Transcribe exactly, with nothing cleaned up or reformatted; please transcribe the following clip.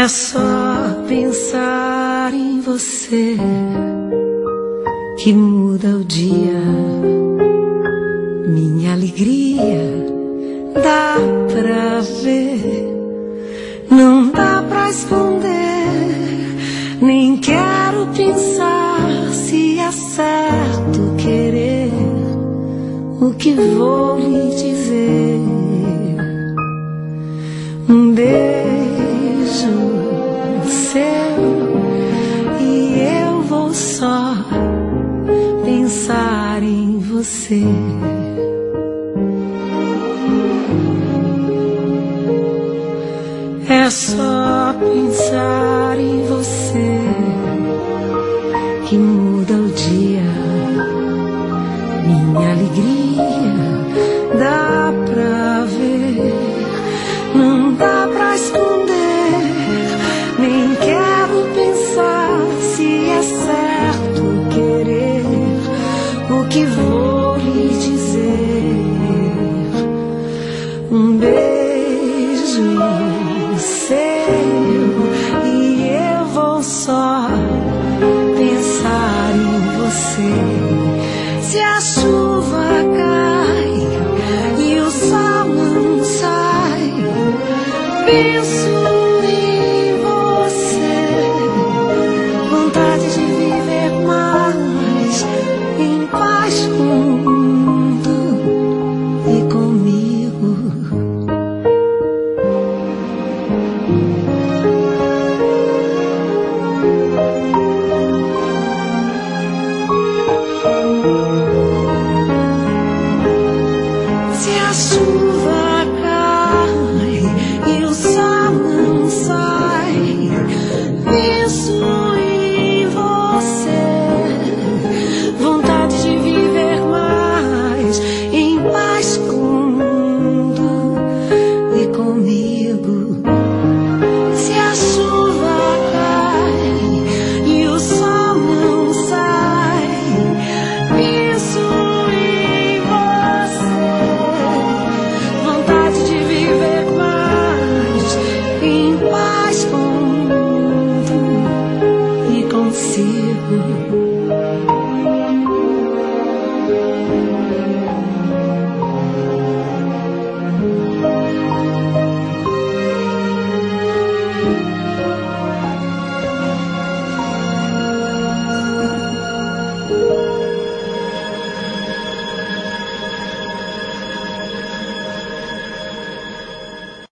É só pensar em você que muda o dia. Minha alegria dá pra ver, não dá pra esconder. Nem quero pensar se é certo querer o que vou lhe dizer. Um beijo seu e eu vou só pensar em você. É só pensar em você que muda o dia. Minha alegria dá pra ver, não dá pra esconder. Nem quero pensar se é certo querer o que vou lhe dizer. Um beijo seu e eu vou só pensar em você. Se a chuva cai e o sol não sai, penso em você. Vontade de viver mais em paz com o mundo e comigo. Se a chuva cai e o sol não sai, penso em você. Vontade de viver mais em paz com o mundo e comigo. Se a chuva cai e o sol não sai, penso em você. Vontade de viver mais em paz com o mundo e consigo.